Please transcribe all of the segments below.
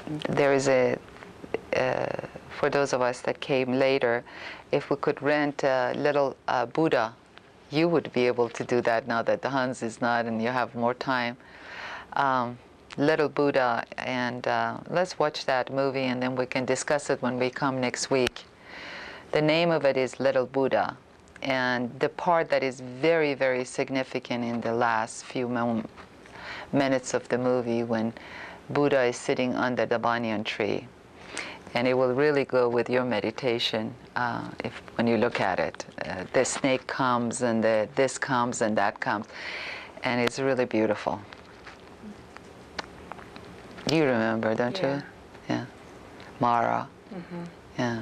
there is for those of us that came later, if we could rent a little Buddha, you would be able to do that now that the Hans is not and you have more time. Little Buddha, and let's watch that movie and then we can discuss it when we come next week. The name of it is Little Buddha, and the part that is very, very significant in the last few minutes of the movie when Buddha is sitting under the banyan tree. And it will really go with your meditation when you look at it. The snake comes and this comes and that comes, and it's really beautiful. You remember, don't you? Yeah. Mara. Mm-hmm. Yeah.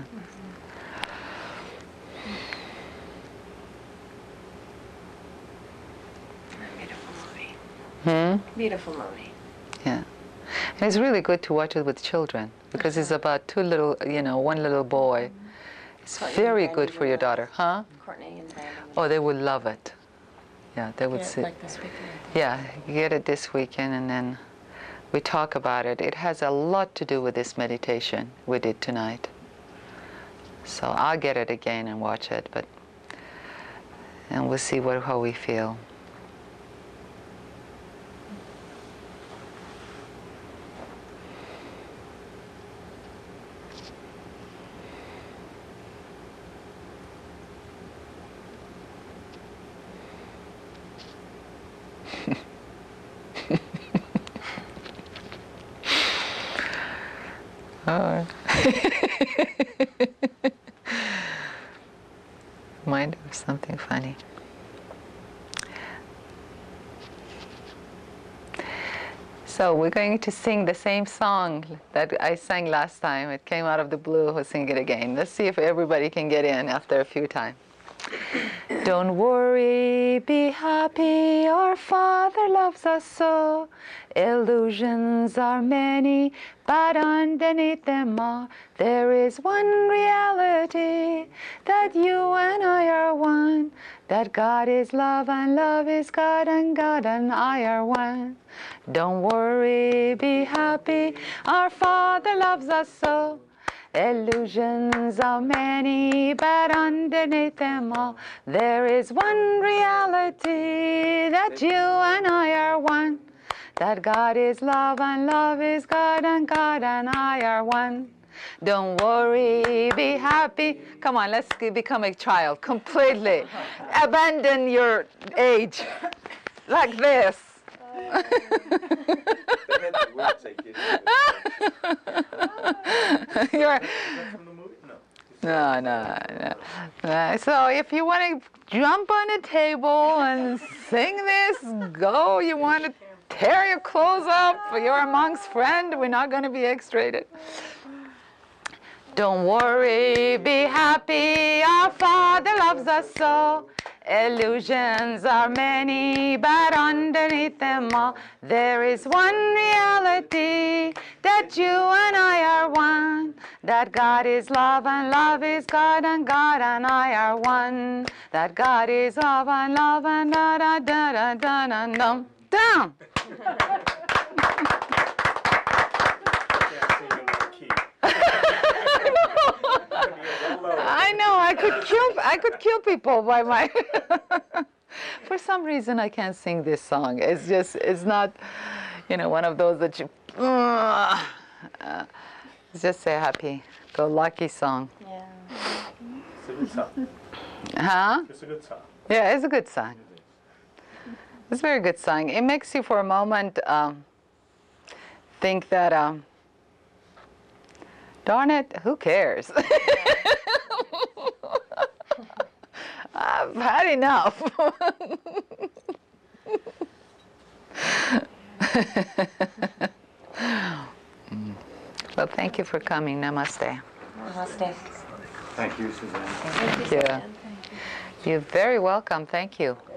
Beautiful movie. Beautiful movie. Yeah. And it's really good to watch it with children because it's about one little boy. It's very good for your daughter, huh? Courtney and Brandon. Oh, they would love it. Yeah, they would see. Like this weekend. Yeah, you get it this weekend and then we talk about it. It has a lot to do with this meditation we did tonight. So I'll get it again and watch it, and we'll see how we feel. Oh. Mind of something funny. So we're going to sing the same song that I sang last time. It came out of the blue. We'll sing it again. Let's see if everybody can get in after a few times. Don't worry, be happy, our Father loves us so. Illusions are many, but underneath them all, there is one reality, that you and I are one, that God is love and love is God and I are one. Don't worry, be happy, our Father loves us so. Illusions are many, but underneath them all, there is one reality, that you and I are one, that God is love and love is God and I are one. Don't worry, be happy. Come on, let's become a child completely. Abandon your age like this. No. So if you want to jump on a table and sing this, go. You want to tear your clothes up, you're a monk's friend. We're not going to be X-rated. Don't worry, be happy. Our Father loves us so. Illusions are many, but underneath them all, there is one reality, that you and I are one, that God is love and love is God and I are one, that God is love and da da da da da da dum dum. I know, I could kill people by my. For some reason, I can't sing this song. It's not, one of those that you. It's just a happy-go-lucky song. Yeah. It's a good song. Huh? It's a good song. Yeah, it's a good song. It's a very good song. It makes you, for a moment, think that, darn it, who cares? I've had enough. Well, thank you for coming. Namaste. Namaste. Thank you, Suzanne. Thank you, Suzanne. Thank you. You're very welcome. Thank you.